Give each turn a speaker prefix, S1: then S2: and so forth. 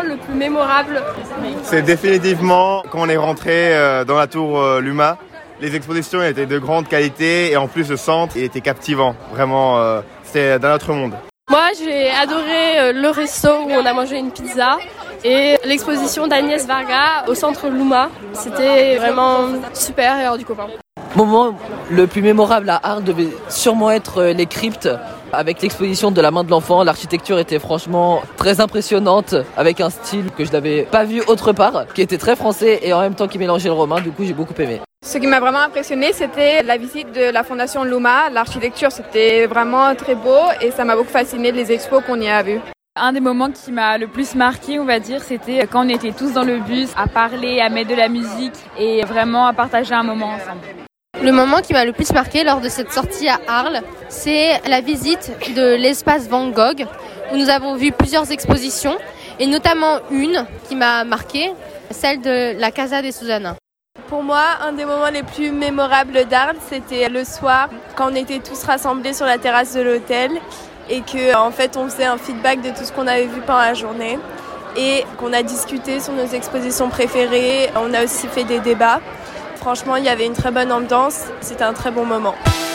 S1: le plus mémorable?
S2: C'est définitivement quand on est rentré dans la tour Luma. Les expositions étaient de grande qualité et en plus le centre il était captivant. Vraiment, c'était dans notre monde.
S1: Moi, j'ai adoré le resto où on a mangé une pizza et l'exposition d'Agnès Varga au centre Luma. C'était vraiment super et hors du commun.
S3: Mon moment le plus mémorable à Arles devait sûrement être les cryptes. Avec l'exposition de la main de l'enfant, l'architecture était franchement très impressionnante, avec un style que je n'avais pas vu autre part, qui était très français et en même temps qui mélangeait le romain, du coup j'ai beaucoup aimé.
S4: Ce qui m'a vraiment impressionné, c'était la visite de la Fondation Luma. L'architecture, c'était vraiment très beau et ça m'a beaucoup fasciné les expos qu'on y a vus.
S5: Un des moments qui m'a le plus marqué, on va dire, c'était quand on était tous dans le bus à parler, à mettre de la musique et vraiment à partager un moment ensemble.
S6: Le moment qui m'a le plus marqué lors de cette sortie à Arles, c'est la visite de l'espace Van Gogh, où nous avons vu plusieurs expositions, et notamment une qui m'a marqué, celle de la Casa de Susana.
S7: Pour moi, un des moments les plus mémorables d'Arles, c'était le soir, quand on était tous rassemblés sur la terrasse de l'hôtel, et qu'en fait on faisait un feedback de tout ce qu'on avait vu pendant la journée, et qu'on a discuté sur nos expositions préférées, on a aussi fait des débats. Franchement, il y avait une très bonne ambiance, c'était un très bon moment.